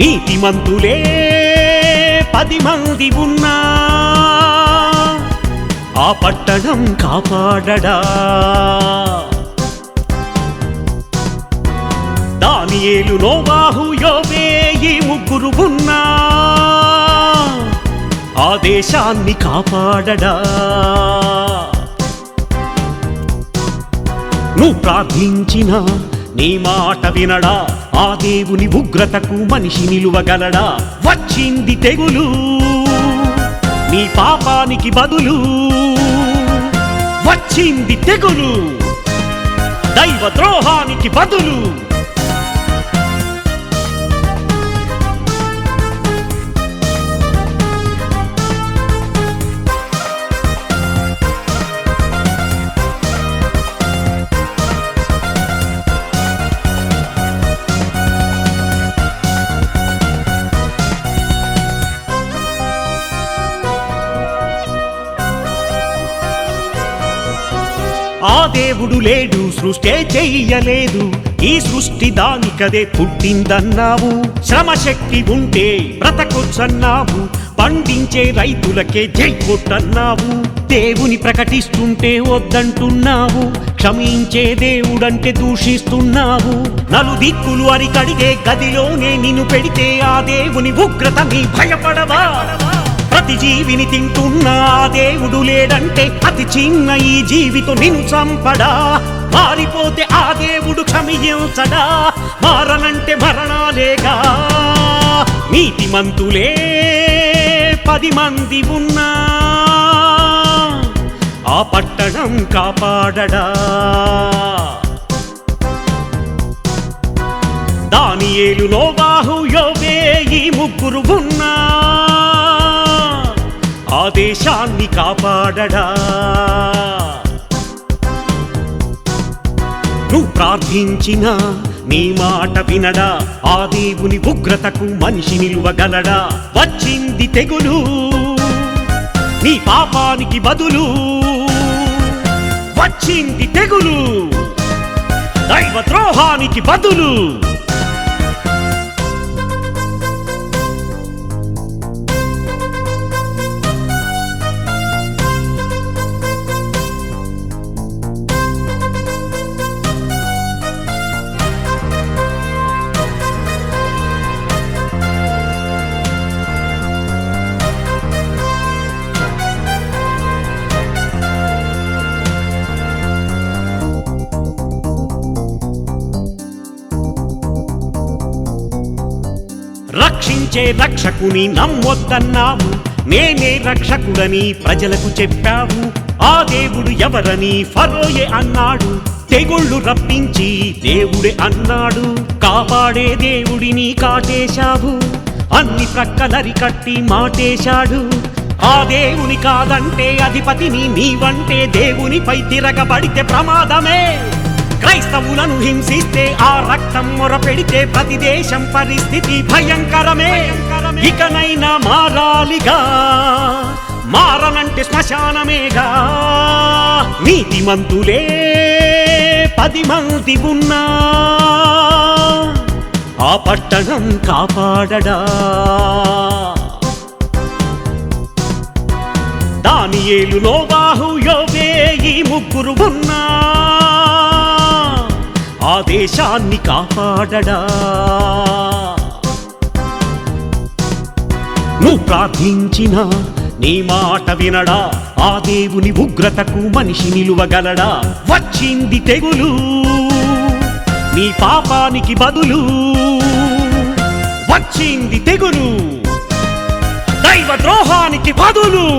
నీతిమంతులే 10 మంది ఉన్నా ఆ పట్టణం కాపాడడా. దానియేలు నోవాహు యోబే ఈ ముగ్గురు ఉన్నా ఆ దేశాన్ని కాపాడడా. నువ్వు ప్రార్థించిన నీ మాట వినడా. ఆ దేవుని ఉగ్రతకు మనిషి నిలువగలడా. వచ్చింది తెగులు నీ పాపానికి బదులు. వచ్చింది తెగులు దైవ ద్రోహానికి బదులు. ఆ దేవుడు లేడు, సృష్టి చెయ్యలేదు. ఈ సృష్టి దానికదే పుట్టిందన్నావు. శ్రమశక్తి ఉంటే బ్రతకొచ్చన్నావు. పండించే రైతులకే జై కొట్టన్నావు. దేవుని ప్రకటిస్తుంటే వద్దంటున్నావు. క్షమించే దేవుడంటే దూషిస్తున్నావు. నలుదిక్కులు అరికడిగే గదిలోనే నిన్ను పెడితే ఆ దేవుని ఉగ్రత నీ భయపడవా. ప్రతి జీవిని తింటున్నా ఆ దేవుడు లేడంటే అతి చిన్న ఈ జీవితో నిన్ను చంపడా. మారిపోతే ఆ దేవుడు క్షమించడా. మారనంటే మరణాలేగా. నీతిమంతులే 10 మంది ఉన్నా ఆ పట్టణం కాపాడడా. దానియేలు నోవాహు యోబే ఈ ముగ్గురు ఉన్నా ఆ దేశాన్ని కాపాడడా. నువ్వు ప్రార్థించిన నీ మాట వినడా. ఆ దేవుని ఉగ్రతకు మనిషి నిలువగలడా. వచ్చింది తెగులు నీ పాపానికి బదులు. వచ్చింది తెగులు దైవ ద్రోహానికి బదులు. రక్షించే రక్షకుని నమ్మొద్దన్నావు. నేనే రక్షకుడని ప్రజలకు చెప్పావు. ఆ దేవుడు ఎవరని ఫరోయే అన్నాడు. తెగుళ్ళు రప్పించి దేవుడే అన్నాడు. కాపాడే దేవుడిని కాటేశావు. అన్ని ప్రక్కలరి కట్టి మాటేశాడు. ఆ దేవుని కాదంటే అధిపతిని నీవంటే దేవునిపై తిరగబడితే ప్రమాదమే. క్రైస్తవులను హింసిస్తే ఆ రక్తం మొరపెడితే ప్రతి దేశం పరిస్థితి భయంకరమే. ఇకనైనా మారాలిగా. మారనంటే శ్మశానమేగా. నీతిమంతులే 10 మంది ఉన్నా ఆ పట్టణం కాపాడడా. దానియేలు నోవాహు యోబే ఈ ముగ్గురు ఉన్నా ఆ దేశాన్ని కాపాడడా. నువ్వు ప్రార్థించిన నీ మాట వినడా. ఆ దేవుని ఉగ్రతకు మనిషి నిలువగలడా. వచ్చింది తెగులు నీ పాపానికి బదులు. వచ్చింది తెగులు దైవ ద్రోహానికి బదులు.